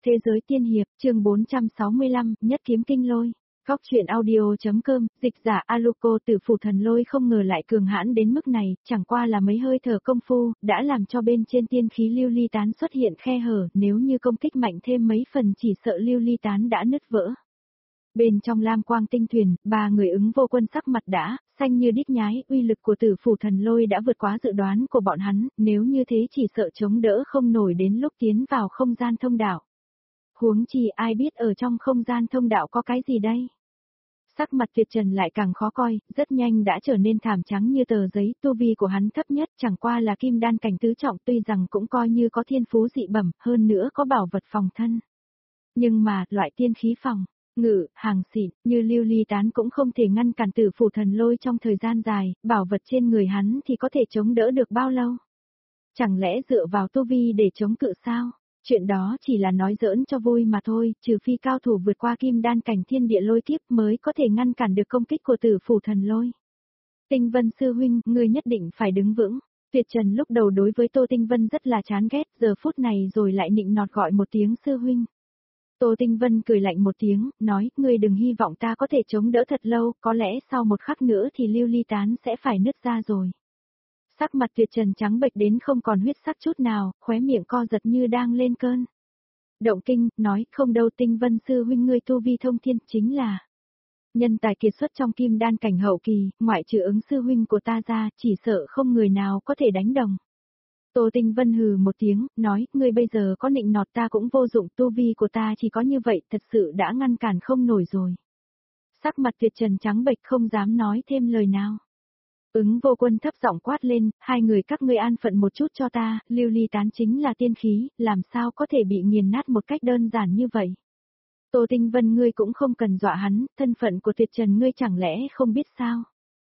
Thế giới tiên hiệp, chương 465, nhất kiếm kinh lôi. Góc truyện audio.com, dịch giả Aluko. Tử phủ thần lôi không ngờ lại cường hãn đến mức này, chẳng qua là mấy hơi thở công phu, đã làm cho bên trên tiên khí lưu ly tán xuất hiện khe hở, nếu như công kích mạnh thêm mấy phần chỉ sợ lưu ly tán đã nứt vỡ. Bên trong lam quang tinh thuyền, ba người ứng vô quân sắc mặt đã, xanh như đít nhái, uy lực của tử phủ thần lôi đã vượt quá dự đoán của bọn hắn, nếu như thế chỉ sợ chống đỡ không nổi đến lúc tiến vào không gian thông đạo. Huống chi ai biết ở trong không gian thông đạo có cái gì đây? Sắc mặt Tuyệt Trần lại càng khó coi, rất nhanh đã trở nên thảm trắng như tờ giấy, tu vi của hắn thấp nhất chẳng qua là kim đan cảnh tứ trọng, tuy rằng cũng coi như có thiên phú dị bẩm, hơn nữa có bảo vật phòng thân. Nhưng mà, loại tiên khí phòng ngự, hàng xịn, như lưu ly tán cũng không thể ngăn cản tử phủ thần lôi trong thời gian dài, bảo vật trên người hắn thì có thể chống đỡ được bao lâu? Chẳng lẽ dựa vào tu vi để chống cự sao? Chuyện đó chỉ là nói giỡn cho vui mà thôi, trừ phi cao thủ vượt qua kim đan cảnh thiên địa lôi kiếp mới có thể ngăn cản được công kích của tử phủ thần lôi. Tinh Vân sư huynh, ngươi nhất định phải đứng vững. Tuyệt Trần lúc đầu đối với Tô Tinh Vân rất là chán ghét, giờ phút này rồi lại nịnh nọt gọi một tiếng sư huynh. Tô Tinh Vân cười lạnh một tiếng, nói, ngươi đừng hy vọng ta có thể chống đỡ thật lâu, có lẽ sau một khắc nữa thì lưu ly tán sẽ phải nứt ra rồi. Sắc mặt Tuyệt Trần trắng bệch đến không còn huyết sắc chút nào, khóe miệng co giật như đang lên cơn động kinh, nói, không đâu Tinh Vân sư huynh, ngươi tu vi thông thiên chính là nhân tài kiệt xuất trong kim đan cảnh hậu kỳ, ngoại trừ ứng sư huynh của ta ra, chỉ sợ không người nào có thể đánh đồng. Tô Tinh Vân hừ một tiếng, nói, ngươi bây giờ có nịnh nọt ta cũng vô dụng, tu vi của ta chỉ có như vậy, thật sự đã ngăn cản không nổi rồi. Sắc mặt Tuyệt Trần trắng bệch không dám nói thêm lời nào. Ứng vô quân thấp giọng quát lên, hai người các ngươi an phận một chút cho ta, lưu ly tán chính là tiên khí, làm sao có thể bị nghiền nát một cách đơn giản như vậy. Tô Tinh Vân, ngươi cũng không cần dọa hắn, thân phận của Tuyệt Trần ngươi chẳng lẽ không biết sao.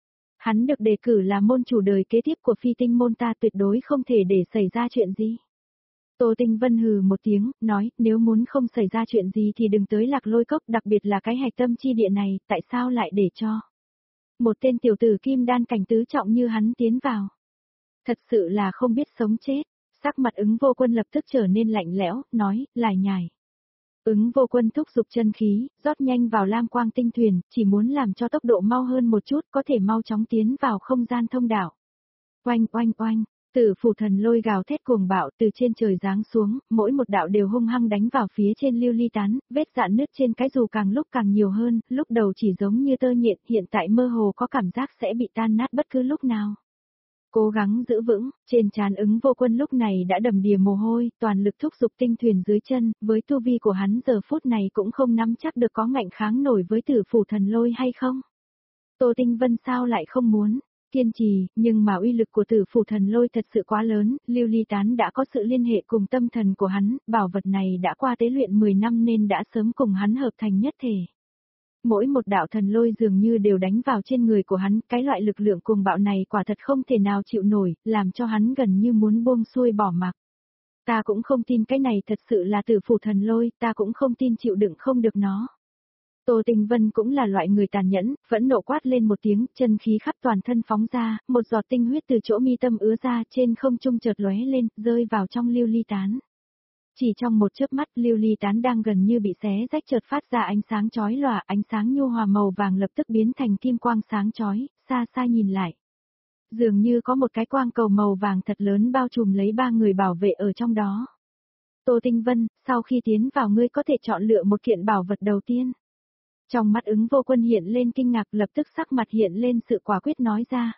Hắn được đề cử là môn chủ đời kế tiếp của phi tinh môn, ta tuyệt đối không thể để xảy ra chuyện gì. Tô Tinh Vân hừ một tiếng, nói, nếu muốn không xảy ra chuyện gì thì đừng tới Lạc Lôi Cốc, đặc biệt là cái hạch tâm chi địa này, tại sao lại để cho một tên tiểu tử kim đan cảnh tứ trọng như hắn tiến vào. Thật sự là không biết sống chết. Sắc mặt ứng vô quân lập tức trở nên lạnh lẽo, nói, lải nhải. Ứng vô quân thúc giục chân khí, rót nhanh vào lam quang tinh thuyền, chỉ muốn làm cho tốc độ mau hơn một chút, có thể mau chóng tiến vào không gian thông đạo. Oanh oanh oanh, tử phủ thần lôi gào thét cuồng bạo từ trên trời giáng xuống, mỗi một đạo đều hung hăng đánh vào phía trên lưu ly tán, vết rạn nứt trên cái dù càng lúc càng nhiều hơn, lúc đầu chỉ giống như tơ nhện, hiện tại mơ hồ có cảm giác sẽ bị tan nát bất cứ lúc nào. Cố gắng giữ vững, trên trán ứng vô quân lúc này đã đầm đìa mồ hôi, toàn lực thúc giục tinh thuyền dưới chân, với tu vi của hắn giờ phút này cũng không nắm chắc được có ngạnh kháng nổi với tử phủ thần lôi hay không. Tô Tinh Vân sao lại không muốn kiên trì, nhưng mà uy lực của tử phủ thần lôi thật sự quá lớn, lưu ly tán đã có sự liên hệ cùng tâm thần của hắn, bảo vật này đã qua tế luyện 10 năm nên đã sớm cùng hắn hợp thành nhất thể. Mỗi một đạo thần lôi dường như đều đánh vào trên người của hắn, cái loại lực lượng cuồng bạo này quả thật không thể nào chịu nổi, làm cho hắn gần như muốn buông xuôi bỏ mặc. Ta cũng không tin cái này thật sự là tử phủ thần lôi, ta cũng không tin chịu đựng không được nó. Tô Tinh Vân cũng là loại người tàn nhẫn, vẫn nộ quát lên một tiếng, chân khí khắp toàn thân phóng ra, một giọt tinh huyết từ chỗ mi tâm ứa ra trên không trung chợt lóe lên, rơi vào trong lưu ly tán. Chỉ trong một chớp mắt, lưu ly tán đang gần như bị xé rách chợt phát ra ánh sáng chói lòa, ánh sáng nhu hòa màu vàng lập tức biến thành kim quang sáng chói, xa xa nhìn lại. Dường như có một cái quang cầu màu vàng thật lớn bao trùm lấy ba người bảo vệ ở trong đó. Tô Tinh Vân, sau khi tiến vào ngươi có thể chọn lựa một kiện bảo vật đầu tiên. Trong mắt ứng vô quân hiện lên kinh ngạc, lập tức sắc mặt hiện lên sự quả quyết nói ra.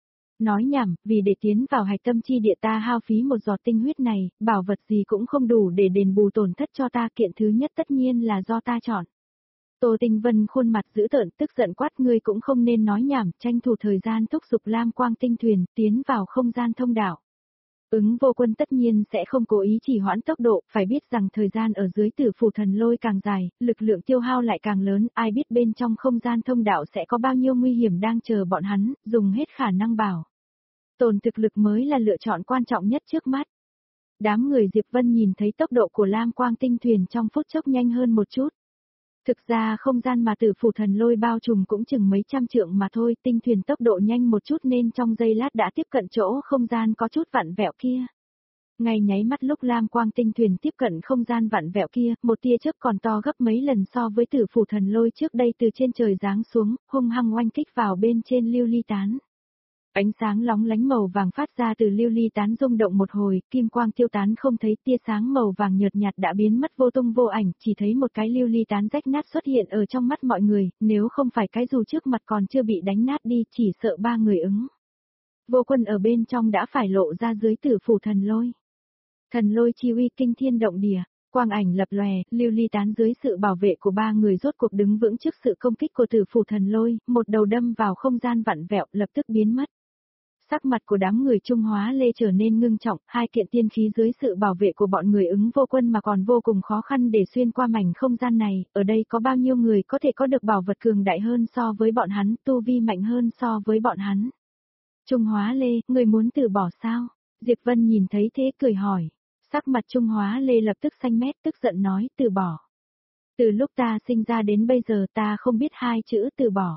Nói nhảm, vì để tiến vào hạch tâm chi địa ta hao phí một giọt tinh huyết này, bảo vật gì cũng không đủ để đền bù tổn thất cho ta, kiện thứ nhất tất nhiên là do ta chọn. Tô Tinh Vân khuôn mặt dữ tợn tức giận quát, ngươi cũng không nên nói nhảm, tranh thủ thời gian thúc giục lam quang tinh thuyền, tiến vào không gian thông đạo. Ứng vô quân tất nhiên sẽ không cố ý chỉ hoãn tốc độ, phải biết rằng thời gian ở dưới tử phủ thần lôi càng dài, lực lượng tiêu hao lại càng lớn, ai biết bên trong không gian thông đạo sẽ có bao nhiêu nguy hiểm đang chờ bọn hắn, dùng hết khả năng bảo tồn thực lực mới là lựa chọn quan trọng nhất trước mắt. Đám người Diệp Vân nhìn thấy tốc độ của lam quang tinh thuyền trong phút chốc nhanh hơn một chút. Thực ra không gian mà tử phủ thần lôi bao trùm cũng chừng mấy trăm trượng mà thôi, tinh thuyền tốc độ nhanh một chút nên trong giây lát đã tiếp cận chỗ không gian có chút vặn vẹo kia. Ngay nháy mắt lúc lam quang tinh thuyền tiếp cận không gian vặn vẹo kia, một tia chớp còn to gấp mấy lần so với tử phủ thần lôi trước đây từ trên trời giáng xuống, hung hăng oanh kích vào bên trên lưu ly tán. Ánh sáng lóng lánh màu vàng phát ra từ lưu ly tán rung động một hồi, kim quang tiêu tán không thấy, tia sáng màu vàng nhợt nhạt đã biến mất vô tung vô ảnh, chỉ thấy một cái lưu ly tán rách nát xuất hiện ở trong mắt mọi người, nếu không phải cái dù trước mặt còn chưa bị đánh nát đi, chỉ sợ ba người ứng. Vô Quân ở bên trong đã phải lộ ra dưới tử phủ thần lôi. Thần lôi chi uy kinh thiên động địa, quang ảnh lập lòe, lưu ly tán dưới sự bảo vệ của ba người rốt cuộc đứng vững trước sự công kích của tử phủ thần lôi, một đầu đâm vào không gian vặn vẹo lập tức biến mất. Sắc mặt của đám người Trung Hóa Lê trở nên ngưng trọng, hai kiện tiên khí dưới sự bảo vệ của bọn người ứng Vô Quân mà còn vô cùng khó khăn để xuyên qua mảnh không gian này, ở đây có bao nhiêu người có thể có được bảo vật cường đại hơn so với bọn hắn, tu vi mạnh hơn so với bọn hắn. Trung Hóa Lê, người muốn từ bỏ sao? Diệp Vân nhìn thấy thế cười hỏi. Sắc mặt Trung Hóa Lê lập tức xanh mét tức giận nói từ bỏ. Từ lúc ta sinh ra đến bây giờ ta không biết hai chữ từ bỏ.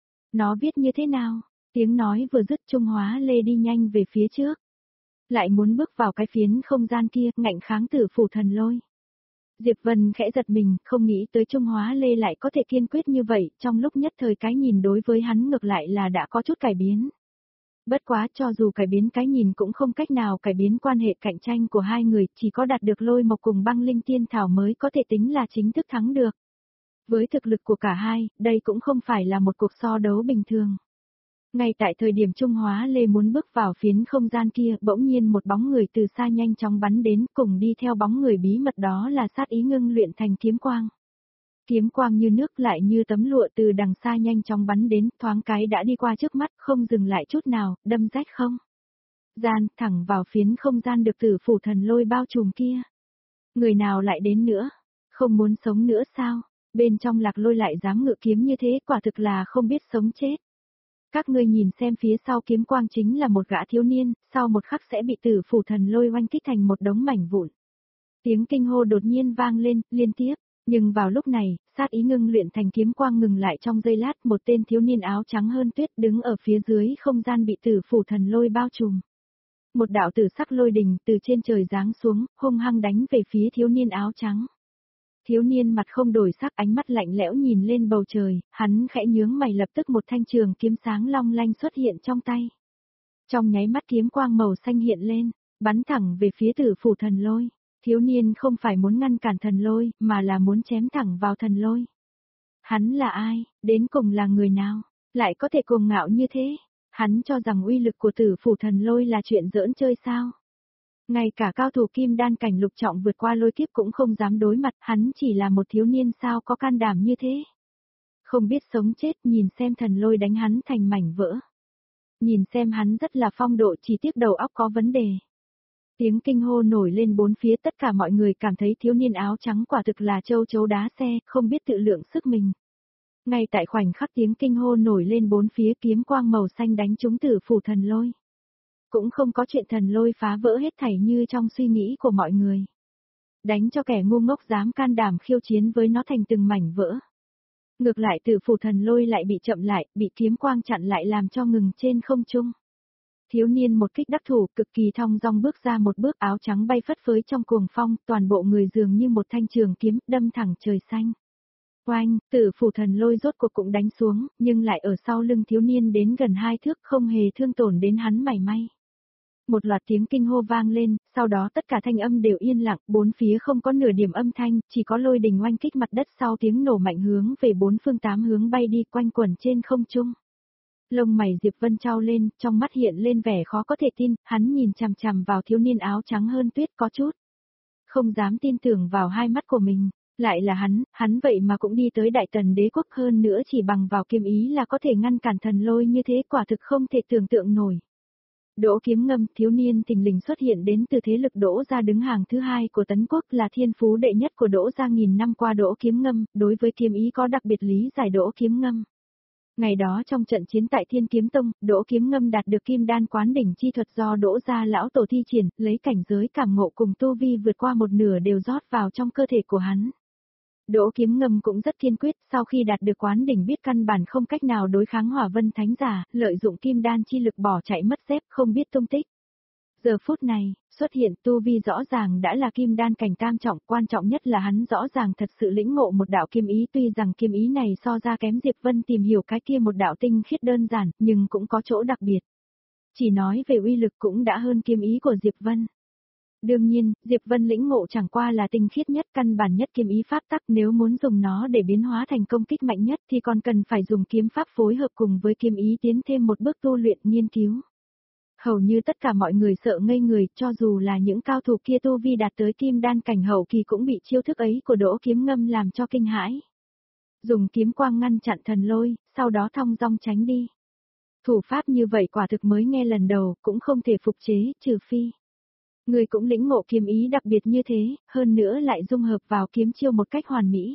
Nó viết như thế nào? Tiếng nói vừa dứt Trung Hóa Lê đi nhanh về phía trước. Lại muốn bước vào cái phiến không gian kia, ngạnh kháng tử phủ thần lôi. Diệp Vân khẽ giật mình, không nghĩ tới Trung Hóa Lê lại có thể kiên quyết như vậy, trong lúc nhất thời cái nhìn đối với hắn ngược lại là đã có chút cải biến. Bất quá cho dù cải biến cái nhìn cũng không cách nào cải biến quan hệ cạnh tranh của hai người, chỉ có đạt được Lôi Mộc cùng Băng Linh Tiên Thảo mới có thể tính là chính thức thắng được. Với thực lực của cả hai, đây cũng không phải là một cuộc so đấu bình thường. Ngay tại thời điểm Trung Hóa Lê muốn bước vào phiến không gian kia, bỗng nhiên một bóng người từ xa nhanh chóng bắn đến, cùng đi theo bóng người bí mật đó là sát ý ngưng luyện thành kiếm quang. Kiếm quang như nước lại như tấm lụa từ đằng xa nhanh chóng bắn đến, thoáng cái đã đi qua trước mắt, không dừng lại chút nào, đâm rách không gian, thẳng vào phiến không gian được tử phủ thần lôi bao trùm kia. Người nào lại đến nữa? Không muốn sống nữa sao? Bên trong Lạc Lôi lại dám ngự kiếm như thế, quả thực là không biết sống chết. Các ngươi nhìn xem phía sau kiếm quang chính là một gã thiếu niên, sau một khắc sẽ bị tử phủ thần lôi oanh kích thành một đống mảnh vụn. Tiếng kinh hô đột nhiên vang lên, liên tiếp. Nhưng vào lúc này, sát ý ngưng luyện thành kiếm quang ngừng lại trong giây lát, một tên thiếu niên áo trắng hơn tuyết đứng ở phía dưới không gian bị tử phủ thần lôi bao trùm. Một đạo tử sắc lôi đình từ trên trời giáng xuống, hung hăng đánh về phía thiếu niên áo trắng. Thiếu niên mặt không đổi sắc, ánh mắt lạnh lẽo nhìn lên bầu trời, hắn khẽ nhướng mày, lập tức một thanh trường kiếm sáng long lanh xuất hiện trong tay. Trong nháy mắt kiếm quang màu xanh hiện lên, bắn thẳng về phía tử phủ thần lôi. Thiếu niên không phải muốn ngăn cản thần lôi, mà là muốn chém thẳng vào thần lôi. Hắn là ai, đến cùng là người nào, lại có thể cuồng ngạo như thế? Hắn cho rằng uy lực của tử phủ thần lôi là chuyện giỡn chơi sao? Ngay cả cao thủ kim đan cảnh lục trọng vượt qua lôi kiếp cũng không dám đối mặt, hắn chỉ là một thiếu niên sao có can đảm như thế? Không biết sống chết, nhìn xem thần lôi đánh hắn thành mảnh vỡ. Nhìn xem hắn rất là phong độ, chỉ tiếc đầu óc có vấn đề. Tiếng kinh hô nổi lên bốn phía, tất cả mọi người cảm thấy thiếu niên áo trắng quả thực là châu chấu đá xe, không biết tự lượng sức mình. Ngay tại khoảnh khắc tiếng kinh hô nổi lên bốn phía, kiếm quang màu xanh đánh trúng tử phủ thần lôi. Cũng không có chuyện thần lôi phá vỡ hết thảy như trong suy nghĩ của mọi người. Đánh cho kẻ ngu ngốc dám can đảm khiêu chiến với nó thành từng mảnh vỡ. Ngược lại tử phủ thần lôi lại bị chậm lại, bị kiếm quang chặn lại làm cho ngừng trên không trung. Thiếu niên một kích đắc thủ, cực kỳ thong dong bước ra một bước, áo trắng bay phất phới trong cuồng phong, toàn bộ người dường như một thanh trường kiếm, đâm thẳng trời xanh. Oanh, tử phủ thần lôi rốt cuộc cũng đánh xuống, nhưng lại ở sau lưng thiếu niên đến gần 2 thước, không hề thương tổn đến hắn mảy may. Một loạt tiếng kinh hô vang lên, sau đó tất cả thanh âm đều yên lặng, bốn phía không có nửa điểm âm thanh, chỉ có lôi đình oanh kích mặt đất sau tiếng nổ mạnh hướng về bốn phương tám hướng bay đi, quanh quẩn trên không trung. Lông mày Diệp Vân trao lên, trong mắt hiện lên vẻ khó có thể tin, hắn nhìn chằm chằm vào thiếu niên áo trắng hơn tuyết có chút. Không dám tin tưởng vào hai mắt của mình, lại là hắn vậy mà cũng đi tới Đại Tần đế quốc, hơn nữa chỉ bằng vào kiếm ý là có thể ngăn cản thần lôi như thế, quả thực không thể tưởng tượng nổi. Đỗ Kiếm Ngâm, thiếu niên thình lình xuất hiện đến từ thế lực Đỗ gia đứng hàng thứ 2 của Tấn Quốc, là thiên phú đệ nhất của Đỗ gia nghìn năm qua. Đỗ Kiếm Ngâm, đối với kiếm ý có đặc biệt lý giải. Đỗ Kiếm Ngâm. Ngày đó trong trận chiến tại Thiên Kiếm Tông, Đỗ Kiếm Ngâm đạt được Kim Đan Quán Đỉnh chi thuật do Đỗ gia lão tổ thi triển, lấy cảnh giới cảm ngộ cùng tu vi vượt qua một nửa đều rót vào trong cơ thể của hắn. Đỗ Kiếm Ngâm cũng rất kiên quyết, sau khi đạt được Quán Đỉnh biết căn bản không cách nào đối kháng Hỏa Vân Thánh giả, lợi dụng Kim Đan chi lực bỏ chạy mất dép, không biết tung tích. Giờ phút này, xuất hiện tu vi rõ ràng đã là kim đan cảnh tam trọng, quan trọng nhất là hắn rõ ràng thật sự lĩnh ngộ một đạo kim ý, tuy rằng kim ý này so ra kém Diệp Vân tìm hiểu cái kia một đạo tinh khiết đơn giản, nhưng cũng có chỗ đặc biệt. Chỉ nói về uy lực cũng đã hơn kim ý của Diệp Vân. Đương nhiên, Diệp Vân lĩnh ngộ chẳng qua là tinh khiết nhất căn bản nhất kiếm ý pháp tắc, nếu muốn dùng nó để biến hóa thành công kích mạnh nhất thì còn cần phải dùng kiếm pháp phối hợp cùng với kiếm ý tiến thêm một bước tu luyện nghiên cứu. Hầu như tất cả mọi người sợ ngây người, cho dù là những cao thủ kia tu vi đạt tới kim đan cảnh hậu kỳ cũng bị chiêu thức ấy của Đỗ Kiếm Ngâm làm cho kinh hãi. Dùng kiếm quang ngăn chặn thần lôi, sau đó thong dong tránh đi. Thủ pháp như vậy quả thực mới nghe lần đầu, cũng không thể phục chế, trừ phi. Người cũng lĩnh ngộ kiếm ý đặc biệt như thế, hơn nữa lại dung hợp vào kiếm chiêu một cách hoàn mỹ.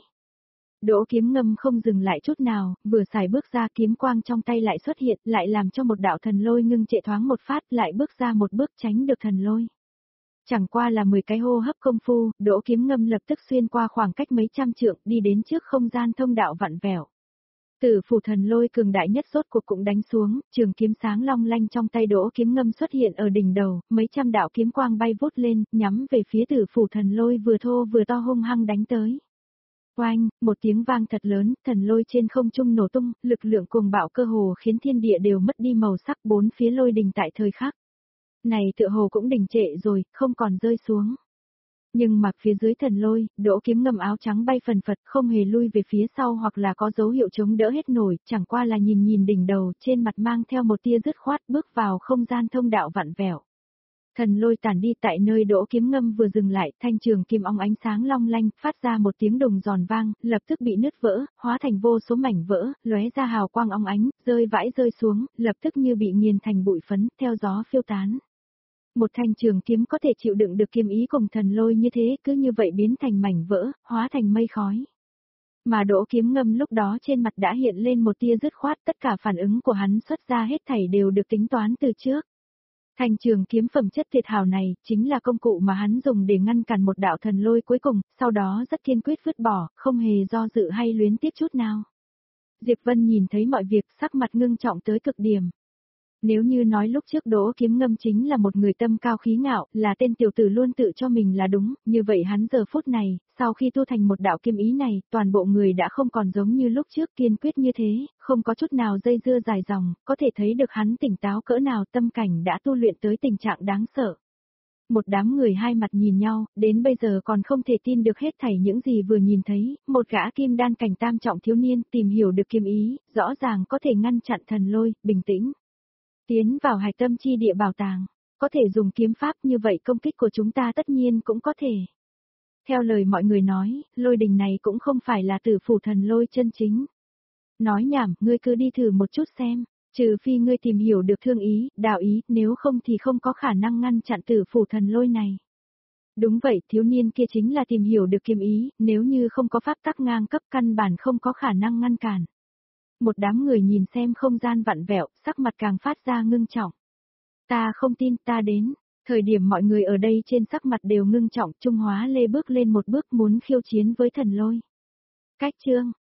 Đỗ Kiếm Ngâm không dừng lại chút nào, vừa xài bước ra kiếm quang trong tay lại xuất hiện, lại làm cho một đạo thần lôi ngưng trệ thoáng một phát, lại bước ra một bước tránh được thần lôi. Chẳng qua là 10 cái hô hấp công phu, Đỗ Kiếm Ngâm lập tức xuyên qua khoảng cách mấy trăm trượng, đi đến trước không gian thông đạo vặn vẹo. Tử phủ thần lôi cường đại nhất rốt cuộc cũng đánh xuống, trường kiếm sáng long lanh trong tay Đỗ Kiếm Ngâm xuất hiện ở đỉnh đầu, mấy trăm đạo kiếm quang bay vút lên, nhắm về phía tử phủ thần lôi vừa thô vừa to hung hăng đánh tới. Oanh, một tiếng vang thật lớn, thần lôi trên không trung nổ tung, lực lượng cuồng bạo cơ hồ khiến thiên địa đều mất đi màu sắc, bốn phía lôi đình tại thời khắc này tựa hồ cũng đình trệ rồi, không còn rơi xuống. Nhưng mặc phía dưới thần lôi, Đỗ Kiếm Ngâm áo trắng bay phần phật, không hề lui về phía sau hoặc là có dấu hiệu chống đỡ hết nổi, chẳng qua là nhìn nhìn đỉnh đầu, trên mặt mang theo một tia dứt khoát, bước vào không gian thông đạo vặn vẹo. Thần lôi tản đi, tại nơi Đỗ Kiếm Ngâm vừa dừng lại, thanh trường kim óng ánh sáng long lanh, phát ra một tiếng đùng giòn vang, lập tức bị nứt vỡ, hóa thành vô số mảnh vỡ, lóe ra hào quang óng ánh, rơi vãi rơi xuống, lập tức như bị nghiền thành bụi phấn, theo gió phiêu tán. Một thanh trường kiếm có thể chịu đựng được kiếm ý cùng thần lôi như thế, cứ như vậy biến thành mảnh vỡ, hóa thành mây khói. Mà Đỗ Kiếm Ngâm lúc đó trên mặt đã hiện lên một tia dứt khoát, tất cả phản ứng của hắn xuất ra hết thảy đều được tính toán từ trước. Thanh trường kiếm phẩm chất tuyệt hảo này, chính là công cụ mà hắn dùng để ngăn cản một đạo thần lôi cuối cùng, sau đó rất kiên quyết vứt bỏ, không hề do dự hay luyến tiếc chút nào. Diệp Vân nhìn thấy mọi việc, sắc mặt ngưng trọng tới cực điểm. Nếu như nói lúc trước Đỗ Kiếm Ngâm chính là một người tâm cao khí ngạo, là tên tiểu tử luôn tự cho mình là đúng, như vậy hắn giờ phút này, sau khi tu thành một đạo kiếm ý này, toàn bộ người đã không còn giống như lúc trước kiên quyết như thế, không có chút nào dây dưa dài dòng, có thể thấy được hắn tỉnh táo cỡ nào, tâm cảnh đã tu luyện tới tình trạng đáng sợ. Một đám người hai mặt nhìn nhau, đến bây giờ còn không thể tin được hết thảy những gì vừa nhìn thấy, một gã kim đan cảnh tam trọng thiếu niên tìm hiểu được kiếm ý, rõ ràng có thể ngăn chặn thần lôi, bình tĩnh. Tiến vào hạch tâm chi địa bảo tàng, có thể dùng kiếm pháp như vậy công kích của chúng ta tất nhiên cũng có thể. Theo lời mọi người nói, lôi đình này cũng không phải là tử phủ thần lôi chân chính. Nói nhảm, ngươi cứ đi thử một chút xem, trừ phi ngươi tìm hiểu được thương ý, đạo ý, nếu không thì không có khả năng ngăn chặn tử phủ thần lôi này. Đúng vậy, thiếu niên kia chính là tìm hiểu được kiếm ý, nếu như không có pháp tắc ngang cấp căn bản không có khả năng ngăn cản. Một đám người nhìn xem không gian vặn vẹo, sắc mặt càng phát ra ngưng trọng. Ta không tin, ta đến. Thời điểm mọi người ở đây trên sắc mặt đều ngưng trọng, Trung Hóa Lê bước lên một bước muốn khiêu chiến với thần lôi. Cách chương